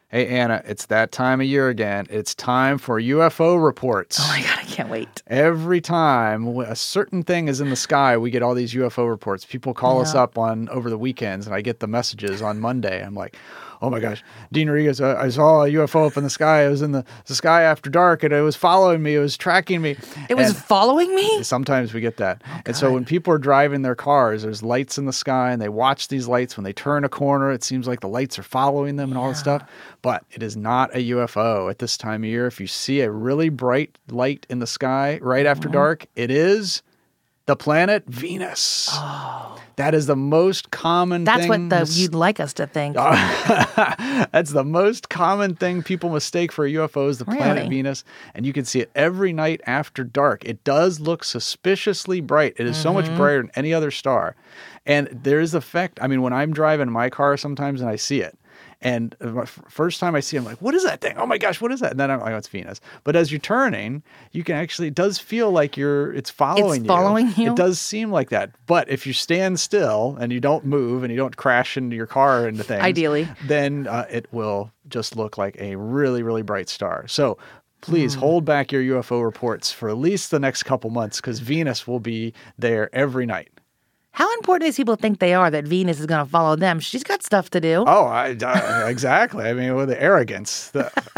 Hey, Anna, it's that time of year again. It's time for UFO reports. Oh my God, I can't wait. Every time a certain thing is in the sky, we get all these UFO reports. People call us up over the weekends, and I get the messages on Monday. I'm like, oh my gosh, Dean Rodriguez, I saw a UFO up in the sky. It was in the sky after dark, and it was following me. It was tracking me. It was following me? Sometimes we get that. Oh, and so when people are driving their cars, there's lights in the sky, and they watch these lights. When they turn a corner, it seems like the lights are following them and all this stuff. But it is not a UFO at this time of year. If you see a really bright light in the sky right after dark, it is the planet Venus. Oh. That is the most common thing. That's what you'd like us to think. That's the most common thing people mistake for a UFO is the planet Venus. And you can see it every night after dark. It does look suspiciously bright. It is so much brighter than any other star. And there is effect. I mean, when I'm driving my car sometimes and I see it, and the first time I see it, I'm like, what is that thing? Oh my gosh, what is that? And then I'm like, oh, it's Venus. But as you're turning, you can actually, it does feel like it's following you. It's following you? It does seem like that. But if you stand still and you don't move and you don't crash into your car into things, ideally, then it will just look like a really, really bright star. So please hold back your UFO reports for at least the next couple months because Venus will be there every night. How important do these people think they are that Venus is going to follow them? She's got stuff to do. Oh, exactly. I mean, with the arrogance.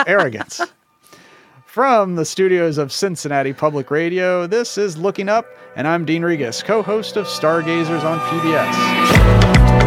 From the studios of Cincinnati Public Radio, this is Looking Up, and I'm Dean Regas, co-host of Stargazers on PBS.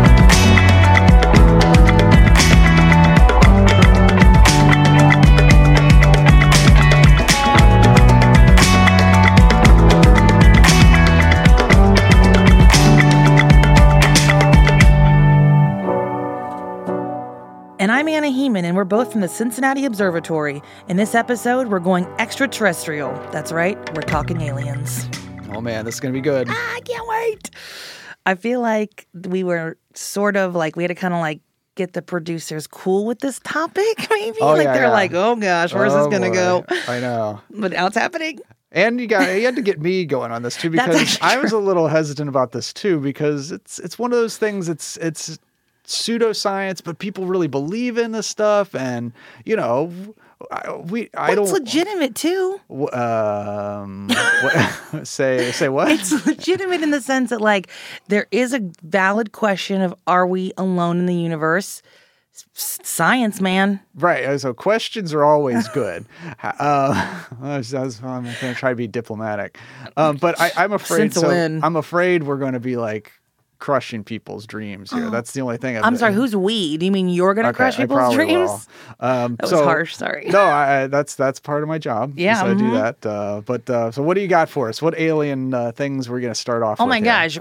And I'm Anna Heeman, and we're both from the Cincinnati Observatory. In this episode, we're going extraterrestrial. That's right, we're talking aliens. Oh man, this is going to be good. I can't wait. I feel like we were sort of like, we had to kind of like get the producers cool with this topic, maybe. Oh, like they're like, oh gosh, where's this going to go? I know. But now it's happening. And you had to get me going on this too, because I was a little hesitant about this too, because it's one of those things, it's pseudoscience, but people really believe in this stuff, and It's legitimate too. Say what? It's legitimate in the sense that like there is a valid question of are we alone in the universe? Science, man. Right. So questions are always good. I'm going to try to be diplomatic, but I'm afraid. I'm afraid we're going to be like crushing people's dreams here. That's the only thing. I'm sorry, who's we? Do you mean you're going to crush people's dreams? That was harsh, sorry. No, that's part of my job. Yeah. I do that. So what do you got for us? What alien things we're going to start off with? Oh my gosh.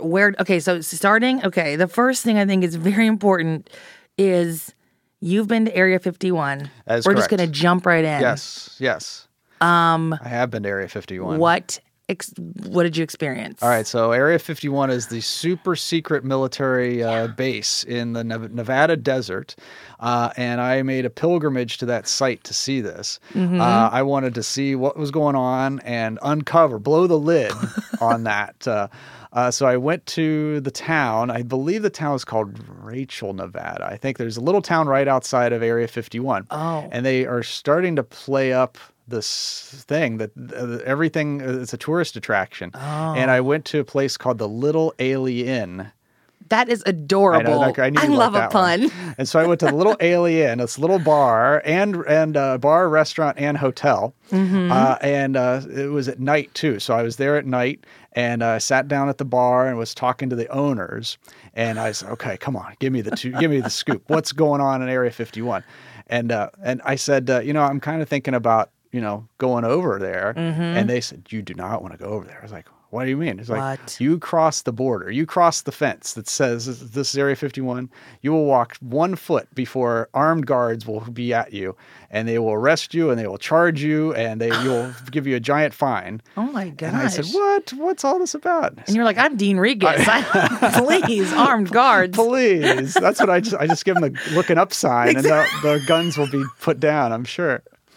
The first thing I think is very important is you've been to Area 51. That is We're correct. just going to jump right in. Yes. I have been to Area 51. What did you experience? All right, so Area 51 is the super secret military base in the Nevada desert, and I made a pilgrimage to that site to see this. Mm-hmm. I wanted to see what was going on and blow the lid on that. So I went to the town. I believe the town is called Rachel, Nevada. I think there's a little town right outside of Area 51. Oh. And they are starting to play up this thing that everything is a tourist attraction. Oh. And I went to a place called the Little Alien. That is adorable. I love a pun. And so I went to the Little Alien, this little bar and bar, restaurant, and hotel. Mm-hmm. And it was at night too. So I was there at night and I sat down at the bar and was talking to the owners. And I said, "Okay, come on, give me the scoop. What's going on in Area 51?" And I said, I'm kind of thinking about going over there. Mm-hmm. And they said, "You do not want to go over there." I was like, "What do you mean?" It's like, you cross the border. You cross the fence that says this is Area 51. You will walk 1 foot before armed guards will be at you, and they will arrest you, and they will charge you, and you'll give you a giant fine. Oh, my gosh. And I said, "What? What's all this about?" And you're like, "I'm Dean Regas. Please, armed guards. Please." That's what I just give them the looking up sign, exactly. And the guns will be put down, I'm sure.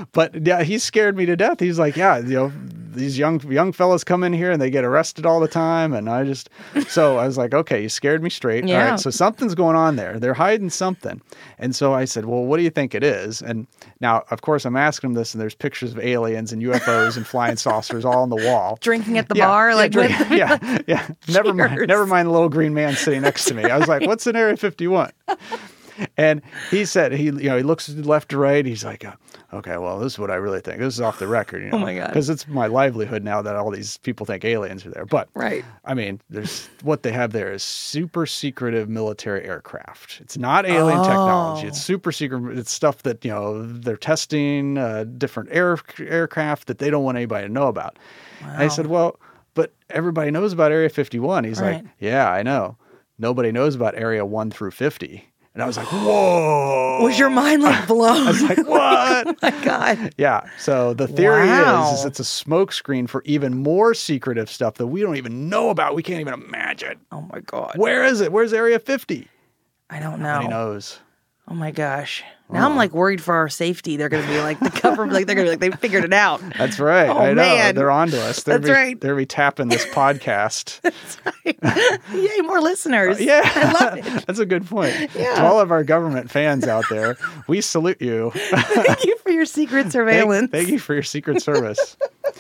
But yeah, he scared me to death. He's like, yeah, these young fellas come in here and they get arrested all the time. And so I was like, okay, you scared me straight. Yeah. All right, so something's going on there. They're hiding something. And so I said, well, what do you think it is? And now, of course, I'm asking him this, and there's pictures of aliens and UFOs and flying saucers all on the wall. Drinking at the bar, like with yeah. Never mind the little green man sitting next to me. I was like, what's in Area 51? And he said, he looks left to right. He's like, okay, well, this is what I really think. This is off the record, Oh my God. because it's my livelihood now that all these people think aliens are there. But Right. I mean, what they have there is super secretive military aircraft. It's not alien technology. It's super secret. It's stuff that they're testing different aircraft that they don't want anybody to know about. Wow. And I said, well, but everybody knows about Area 51. He's Right. like, yeah, I know. Nobody knows about Area 1 through 50. And I was like, whoa. Was your mind like blown? I was like, what? Oh my God. Yeah. So the theory Wow. is it's a smokescreen for even more secretive stuff that we don't even know about. We can't even imagine. Oh my God. Where is it? Where's Area 50? I don't know. Nobody knows. Oh my gosh. Now I'm like worried for our safety. They're going to be like the government, like they're going to be like, they figured it out. That's right. Oh, I know. man. They're on to us. That's right. They'll be tapping this podcast. Yay, more listeners. Yeah. I love it. That's a good point. Yeah. To all of our government fans out there, we salute you. Thank you for your secret surveillance. Thank you for your secret service.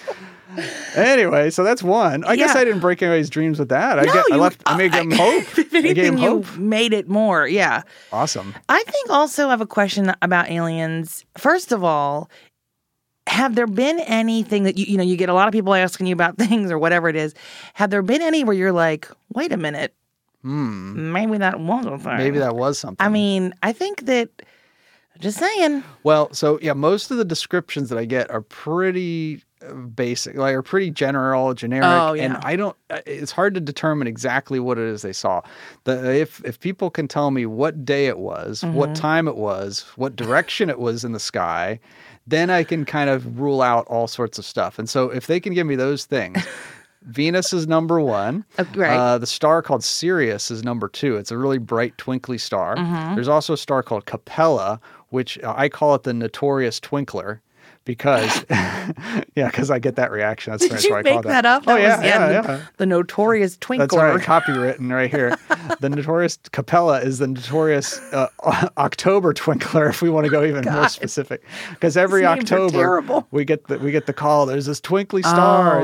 Anyway, so that's one. I guess Yeah. I didn't break anybody's dreams with that. I made them hope. If I gave anything, them you hope. made it more. Yeah. Awesome. I think also I have a question about aliens. First of all, have there been anything that you get a lot of people asking you about things or whatever it is? Have there been any where you're like, wait a minute, maybe that was a thing? Maybe that was something. I mean, I think that. Just saying. Well, so yeah, most of the descriptions that I get are pretty basic, like are pretty generic. Oh, yeah. And I don't. It's hard to determine exactly what it is they saw. If people can tell me what day it was, what time it was, what direction it was in the sky, then I can kind of rule out all sorts of stuff. And so if they can give me those things. Venus is number one. Right. The star called Sirius is number two. It's a really bright, twinkly star. There's also a star called Capella, which I call it the notorious twinkler because, because I get that reaction. That's Did you why I make call that up? Oh, That yeah, was the notorious twinkler. That's right, copywritten right here. The notorious Capella is the notorious October twinkler, if we want to go even more specific. Because every These names are October terrible. we get the call. There's this twinkly star. Oh.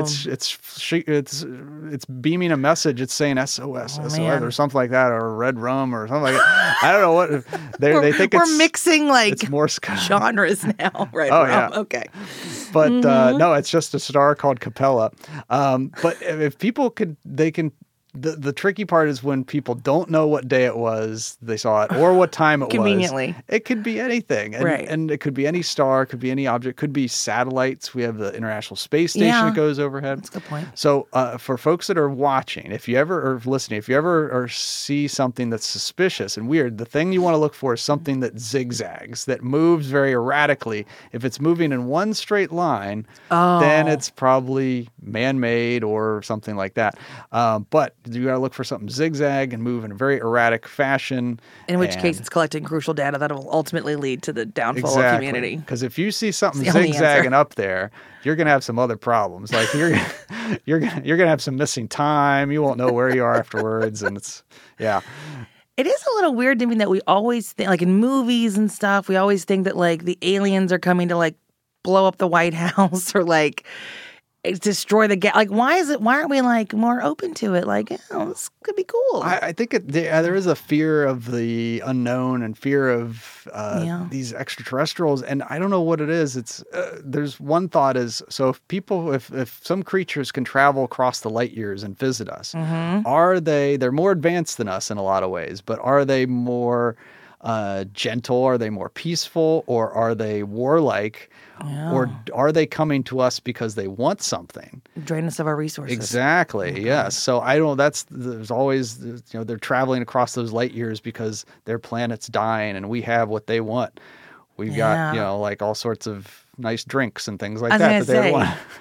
It's beaming a message. It's saying SOS, SOS, man. or something like that, or red rum, or something like that. I don't know what they think. We're it's mixing like it's Morse code. genres now, right? Oh, yeah. Okay. But no, it's just a star called Capella. But if people they can. The tricky part is when people don't know what day it was they saw it or what time it Conveniently. was. It could be anything. And, Right. and it could be any star, it could be any object, could be satellites. We have the International Space Station Yeah. that goes overhead. That's a good point. So for folks that are watching, if you ever are listening, if you ever or see something that's suspicious and weird, the thing you want to look for is something that zigzags, that moves very erratically. If it's moving in one straight line, then it's probably man-made or something like that. But you got to look for something zigzag and move in a very erratic fashion. In which case, it's collecting crucial data that will ultimately lead to the downfall of Exactly. humanity. Because if you see something It's the only zigzagging answer. up there, you're gonna have some other problems. Like you're gonna have some missing time. You won't know where you are afterwards, and it's It is a little weird to me that we always think, like in movies and stuff, we always think that like the aliens are coming to like blow up the White House or like destroy the like why aren't we like more open to it? Like, this could be cool. I think there is a fear of the unknown and fear of these extraterrestrials, and I don't know what it is. It's there's one thought is, so if some creatures can travel across the light years and visit us, they're more advanced than us in a lot of ways, but are they more gentle? Are they more peaceful? Or are they warlike? Or are they coming to us because they want something? Drain us of our resources. Exactly. Yes. So there's always, they're traveling across those light years because their planet's dying and we have what they want. We've got, like all sorts of nice drinks and things like that they want.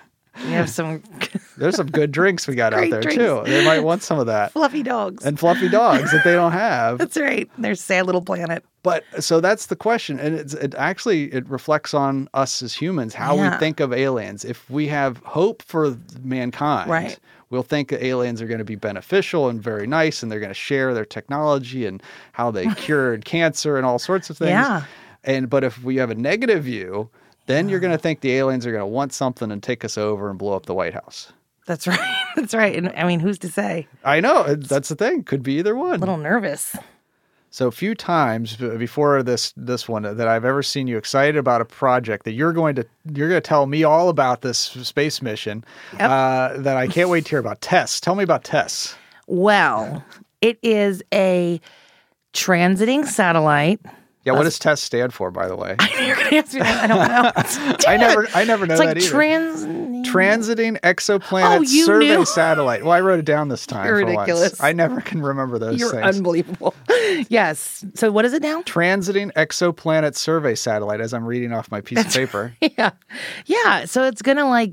We have some There's some good drinks we got out Great there drinks. too. They might want some of that. fluffy dogs. And fluffy dogs that they don't have. That's right. There's sad little planet. But so that's the question. And it reflects on us as humans, how we think of aliens. If we have hope for mankind, Right. we'll think that aliens are going to be beneficial and very nice, and they're going to share their technology and how they cured cancer and all sorts of things. Yeah. But if we have a negative view, then you're going to think the aliens are going to want something and take us over and blow up the White House. That's right. That's right. And I mean, who's to say? I know. That's the thing. Could be either one. A little nervous. So a few times before this one that I've ever seen you excited about a project that you're going to tell me all about this space mission that I can't wait to hear about. TESS. Tell me about TESS. Well, it is a transiting satellite. Yeah, what does TESS stand for, by the way? You're going to ask me that? I don't know. I never know It's like that either. Transiting Exoplanet you Survey knew. Satellite. Well, I wrote it down this time. You're for ridiculous. Once. I never can remember those You're things. unbelievable. Yes. So what is it now? Transiting Exoplanet Survey Satellite, as I'm reading off my piece of paper. Yeah. Yeah. So it's going to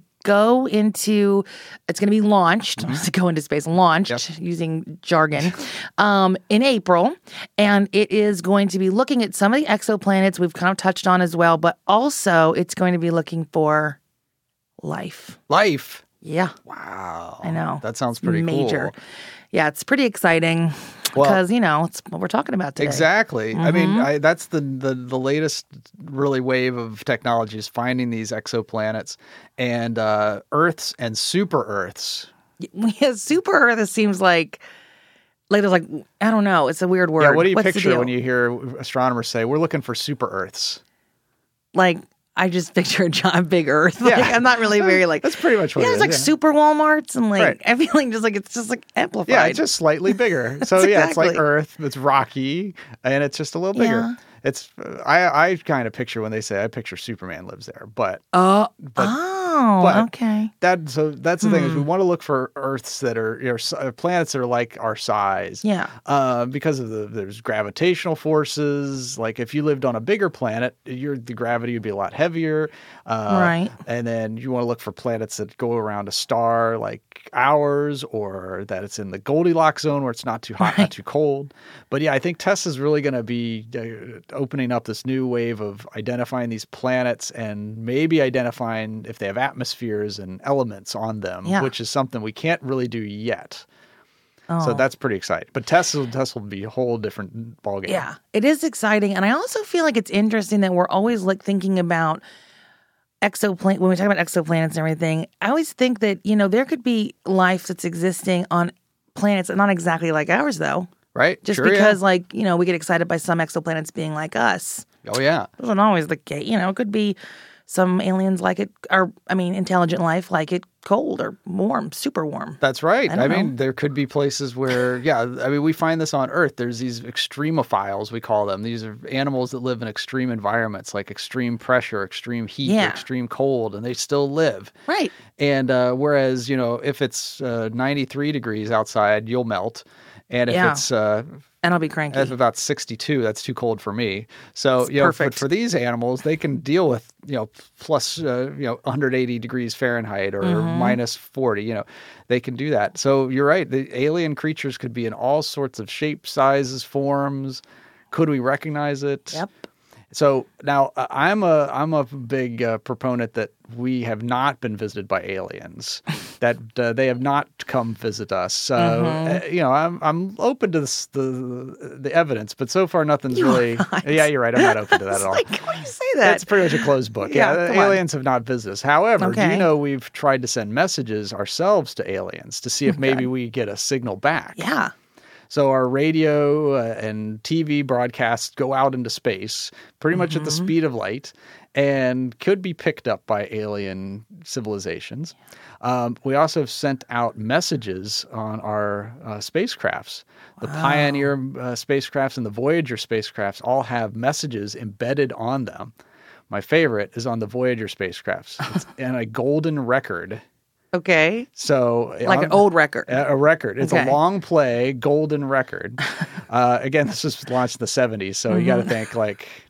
it's going to be launched, to go into space, launched using jargon, in April. And it is going to be looking at some of the exoplanets we've kind of touched on as well, but also it's going to be looking for life. Life? Yeah. Wow. I know. That sounds pretty major. cool. Yeah, it's pretty exciting because, it's what we're talking about today. Exactly. I mean, that's the latest really wave of technology is finding these exoplanets and Earths and super Earths. Yeah, super Earth, it seems like there's I don't know. It's a weird word. Yeah, what do you What's the picture deal? when you hear astronomers say, we're looking for super Earths? I just picture a big Earth. Yeah. I'm not really very That's pretty much what it it's is. like super Walmarts and Right. I feel like it's just amplified. Yeah, it's just slightly bigger. So it's like exactly. Earth. It's rocky, and it's just a little bigger. Yeah. It's I kind of picture when they say I picture Superman lives there, but okay. that's the thing is we want to look for Earths that are planets that are like our size. Yeah. Because of there's gravitational forces. Like if you lived on a bigger planet, the gravity would be a lot heavier. Right. And then you want to look for planets that go around a star like ours, or that it's in the Goldilocks zone where it's not too hot, not too cold. But yeah, I think TESS is really going to be opening up this new wave of identifying these planets and maybe identifying if they have atmospheres and elements on them, which is something we can't really do yet. So that's pretty exciting. But TESS will be a whole different ballgame. Yeah, it is exciting. And I also feel like it's interesting that we're always thinking about when we talk about exoplanets and everything. I always think that, there could be life that's existing on planets that not exactly like ours, though. Right? Just Sure, because, we get excited by some exoplanets being like us. Oh, yeah. It isn't always the case. It could be some aliens like it, intelligent life like it cold or warm, super warm. That's right. I mean, there could be places where, we find this on Earth. There's these extremophiles, we call them. These are animals that live in extreme environments, like extreme pressure, extreme heat, or extreme cold, and they still live. Right. And whereas, if it's 93 degrees outside, you'll melt. And if it's and I'll be cranky. If about 62, that's too cold for me. So, perfect. But for these animals, they can deal with, plus 180 degrees Fahrenheit or minus 40, they can do that. So you're right. The alien creatures could be in all sorts of shapes, sizes, forms. Could we recognize it? Yep. So now I'm a big proponent that we have not been visited by aliens, that they have not come visit us. So I'm open to the evidence, but so far nothing's really. Not. Yeah, you're right. I'm not open to that at all. Why do you say that? It's pretty much a closed book. Yeah, aliens have not visited us. However, do Okay. you know we've tried to send messages ourselves to aliens to see if maybe we get a signal back? Yeah. So our radio and TV broadcasts go out into space pretty much at the speed of light and could be picked up by alien civilizations. We also have sent out messages on our spacecrafts. The Pioneer spacecrafts and the Voyager spacecrafts all have messages embedded on them. My favorite is on the Voyager spacecrafts. It's in a golden record. Okay. So Like an old record. A record. It's Okay. a long play golden record. Again, this was launched in the 70s, so you got to think like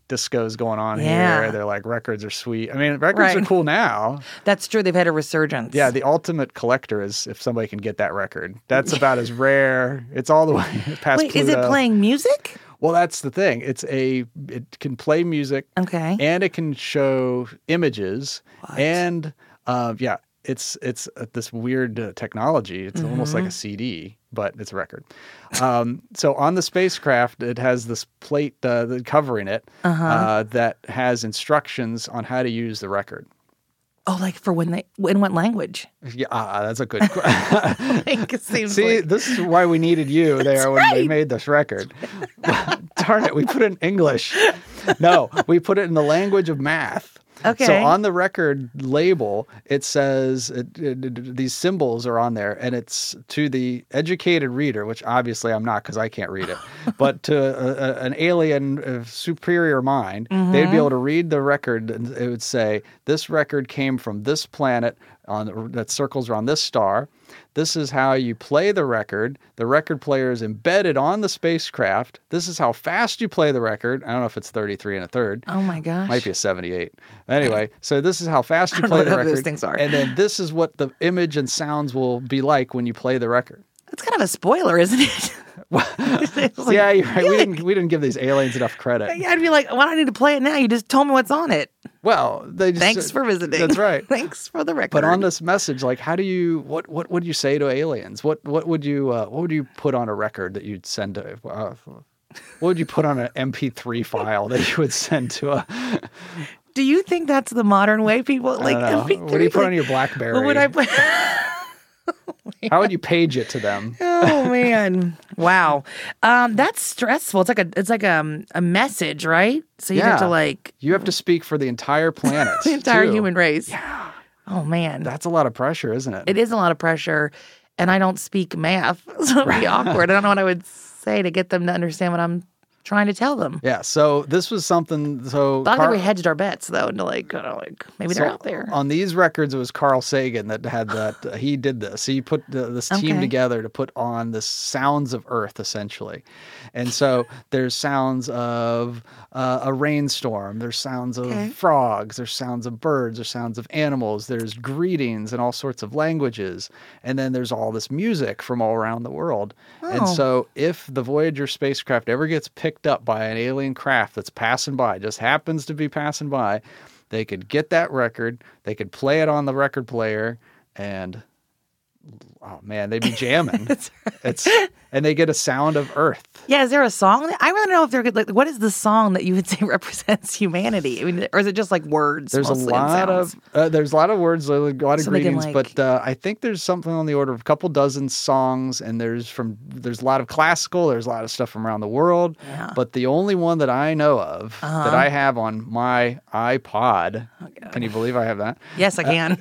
discos going on Yeah. here. They're like, records are sweet. I mean, records are Right. cool now. That's true. They've had a resurgence. Yeah, the ultimate collector is if somebody can get that record. That's about as rare. It's all the way past Wait, Pluto. is it playing music? Well, that's the thing. It can play music. Okay. And it can show images. And it's this weird technology. It's almost like a CD, but it's a record. So on the spacecraft, it has this plate covering it that has instructions on how to use the record. Oh, like for in what language? Yeah, that's a good question. Like, it seems See, like... this is why we needed you there when we made this record. Darn it, we put it in English. No, we put it in the language of math. Okay. So on the record label, it says these symbols are on there, and it's to the educated reader, which obviously I'm not because I can't read it, but to an alien superior mind, they'd be able to read the record, and it would say, this record came from this planet that circles around this star. This is how you play the record. The record player is embedded on the spacecraft. This is how fast you play the record. I don't know if it's 33 1/3. Oh my gosh. Might be a 78. Anyway, so this is how fast you don't play know the what record. those things are. And then this is what the image and sounds will be like when you play the record. That's kind of a spoiler, isn't it? It's like, Yeah, you're right. We didn't give these aliens enough credit. yeah, I'd be like, why do I need to play it now? You just told me what's on it. Well, they just Thanks for visiting. That's right. Thanks for the record. But on this message, like, how do you what would you say to aliens? What would you put on a record that you'd send to? What would you put on an MP3 file that you would send to a? Do you think that's the modern way people like? I don't know. What do you put on your BlackBerry? What would I put? How would you page it to them? Oh man! Wow, that's stressful. It's like a message, right? So you have to like you have to speak for the entire planet, the entire too. human race. Yeah. Oh man, That's a lot of pressure, isn't it? it is a lot of pressure, and I don't speak math, so it'd be awkward. I don't know what I would say to get them to understand what I'm trying to tell them. Yeah. So this was something. So But I think we hedged our bets though, into like maybe they're out there. On these records, it was Carl Sagan that had that. He did this. He put this team Okay. together to put on the sounds of Earth, essentially. And so there's sounds of a rainstorm. There's sounds of frogs. There's sounds of birds. There's sounds of animals. There's greetings in all sorts of languages. And then there's all this music from all around the world. And Oh. so if the Voyager spacecraft ever gets picked up by an alien craft that's passing by, just happens to be passing by, they could get that record, they could play it on the record player, and oh man, they'd be jamming. And they get a sound of Earth. Yeah, is there a song? I want to know if there could, like, what is the song that you would say represents humanity? I mean, or is it just like words? There's mostly, a and lot sounds? of there's a lot of words, a lot of So they can, greetings, like- but I think there's something on the order of a couple dozen songs, and there's a lot of classical, there's a lot of stuff from around the world. Yeah. But the only one that I know of that I have on my iPod, can you believe I have that? Yes, I can.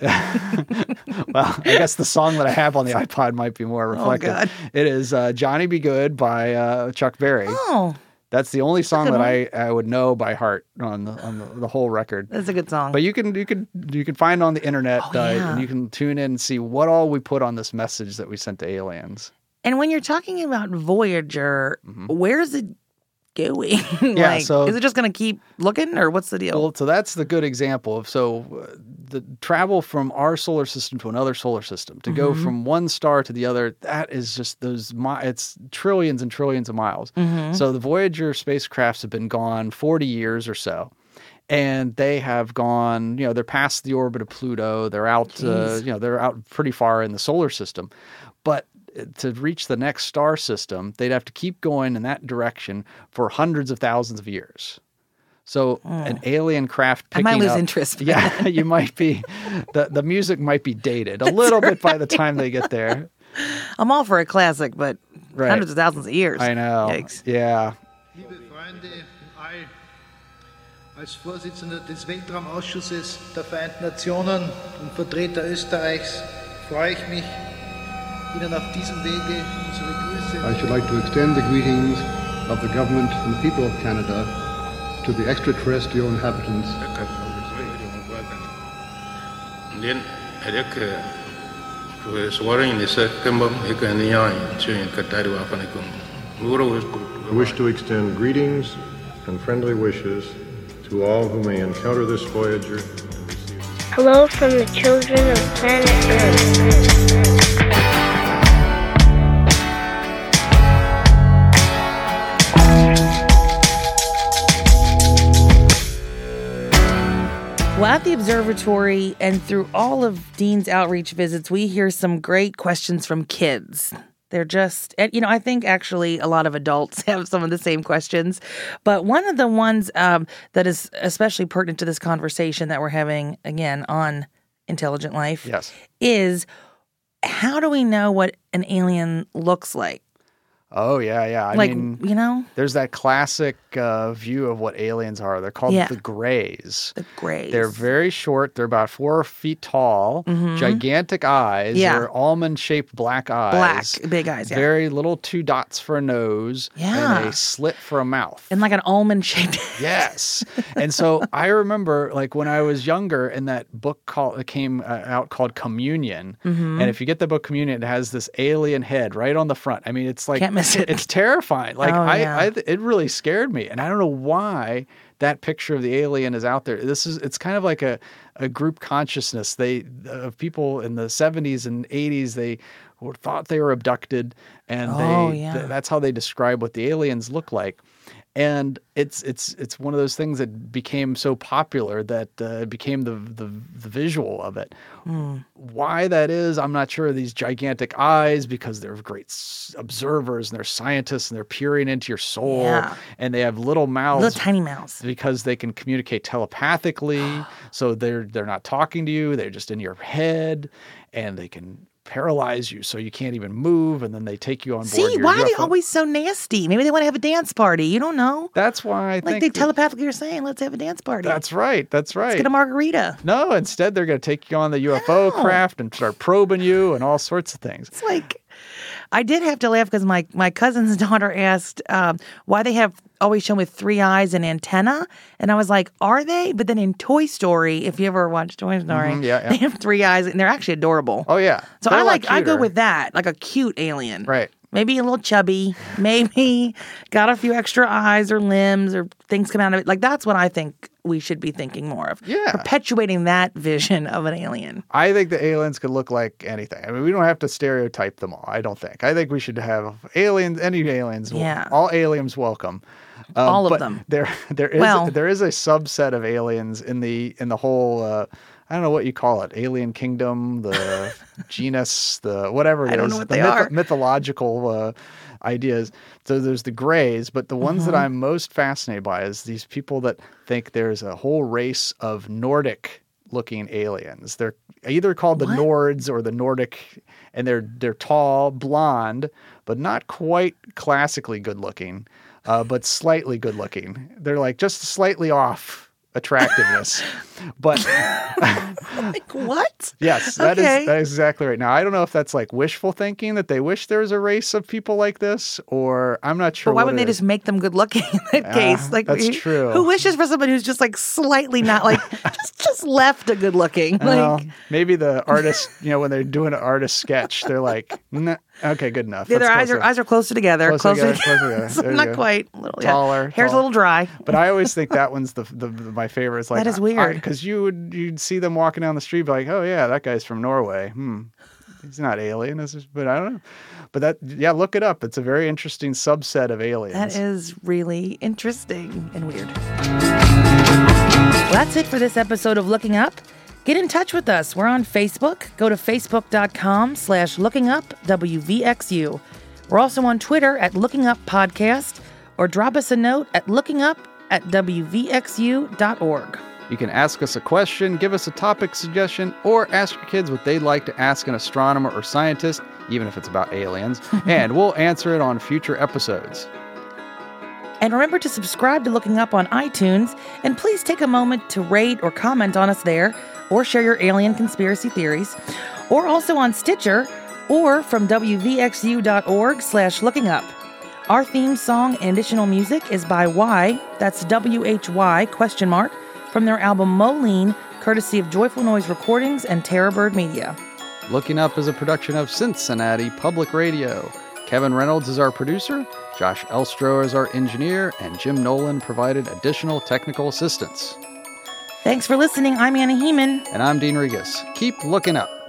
Well, I guess the song that I have on the iPod might be more reflective. God. It is Johnny Be Good by Chuck Berry. Oh, That's the only song good that I would know by heart on the whole record. that's a good song. But you can find it on the internet, yeah. and you can tune in and see what all we put on this message that we sent to aliens. And when you're talking about Voyager, where's it going? Yeah, so- is it just going to keep looking, or what's the deal? Well, so that's the good example of the travel from our solar system to another solar system to go from one star to the other. That is just it's trillions and trillions of miles. So the Voyager spacecrafts have been gone 40 years or so. And they have gone, they're past the orbit of Pluto. They're out, they're out pretty far in the solar system. But to reach the next star system, they'd have to keep going in that direction for hundreds of thousands of years. So an alien craft I picking might lose up, interest. Yeah, you might be. The music might be dated a little bit by the time they get there. I'm all for a classic, but Right. hundreds of thousands of years. I know. Yikes. Yeah. Liebe Freunde im All, als Vorsitzender des Weltraumausschusses der Vereinten Nationen und Vertreter Österreichs freue ich mich, Ihnen auf diesem Wege unsere Grüße. I should like to extend the greetings of the government and the people of Canada to the extraterrestrial inhabitants. Lien edek suara ini sekembang ikaniai cuy kataru apa ni kum. I wish to extend greetings and friendly wishes To all who may encounter this Voyager, Hello from the children of planet Earth. Well, at the observatory and through all of Dean's outreach visits, we hear some great questions from kids. They're just, I think actually a lot of adults have some of the same questions. But one of the ones that is especially pertinent to this conversation that we're having, again, on Intelligent Life, is how do we know what an alien looks like? Oh, yeah. I mean, there's that classic view of what aliens are. They're called the Greys. The Greys. They're very short. They're about 4 feet tall, gigantic eyes. Yeah. They're almond-shaped black eyes. Black, big eyes, yeah. Very little 2 dots for a nose and a slit for a mouth. And like an almond-shaped Yes. And so I remember, like, when I was younger, and that book came out called Communion. And if you get the book Communion, it has this alien head right on the front. I mean, it's like... Can't miss it. It's terrifying. Like, Oh, it really scared me. And I don't know why that picture of the alien is out there. It's kind of like a group consciousness. Of people in the 70s and 80s, they thought they were abducted, and that's how they describe what the aliens look like. And it's one of those things that became so popular that it became the visual of it. Why that is, I'm not sure. These gigantic eyes, because they're great observers and they're scientists and they're peering into your soul. Yeah. And they have little mouths, little tiny mouths, because they can communicate telepathically. So they're not talking to you; they're just in your head, and they can paralyze you so you can't even move, and then they take you on board. See, why are they always so nasty? Maybe they want to have a dance party. You don't know. That's why I think they telepathically are saying, let's have a dance party. That's right. Let's get a margarita. No, instead they're going to take you on the UFO craft and start probing you and all sorts of things. It's like, I did have to laugh because my cousin's daughter asked why they have always shown with 3 eyes and antenna. And I was like, are they? But then in Toy Story, if you ever watched Toy Story, they have 3 eyes and they're actually adorable. Oh, yeah. So I go with that, like a cute alien. Right. Maybe a little chubby, maybe got a few extra eyes or limbs or things come out of it. Like, that's what I think we should be thinking more of. Yeah. Perpetuating that vision of an alien. I think the aliens could look like anything. I mean, we don't have to stereotype them all, I don't think. I think we should have aliens, any aliens. Yeah. All aliens welcome. All of them. There is a subset of aliens in the whole I don't know what you call it, alien kingdom, the genus, the whatever it is. I don't know what they are. Mythological ideas. So there's the Greys, but the ones that I'm most fascinated by is these people that think there's a whole race of Nordic-looking aliens. They're either called the Nords or the Nordic, and they're tall, blonde, but not quite classically good-looking, but slightly good-looking. They're like just slightly off attractiveness. But like what? Yes, that is exactly right. Now, I don't know if that's like wishful thinking that they wish there was a race of people like this, or I'm not sure. But why wouldn't they just make them good looking in that case? Like, that's true. Who wishes for somebody who's just like slightly not like just left a good looking? Like, maybe the artist, when they're doing an artist sketch, they're like, nah, okay, good enough. Their eyes are closer together. Closer together. So not quite. A little taller. Hair's a little dry. But I always think that one's my favorite. It's like, that is weird. Because you'd see them walking down the street, be like, oh yeah, that guy's from Norway. He's not alien, but I don't know. But look it up. It's a very interesting subset of aliens. That is really interesting and weird. Well, that's it for this episode of Looking Up. Get in touch with us. We're on Facebook. Go to facebook.com/lookingupwvxu. We're also on Twitter at Looking Up Podcast, or drop us a note at lookingup@wvxu.org. You can ask us a question, give us a topic suggestion, or ask your kids what they'd like to ask an astronomer or scientist, even if it's about aliens, and we'll answer it on future episodes. And remember to subscribe to Looking Up on iTunes, and please take a moment to rate or comment on us there, or share your alien conspiracy theories, or also on Stitcher, or from wvxu.org/lookingup. Our theme song and additional music is by Why, that's WHY, from their album Moline, courtesy of Joyful Noise Recordings and Terrorbird Media. Looking Up is a production of Cincinnati Public Radio. Kevin Reynolds is our producer, Josh Elstro is our engineer, and Jim Nolan provided additional technical assistance. Thanks for listening. I'm Anna Heeman. And I'm Dean Regas. Keep looking up.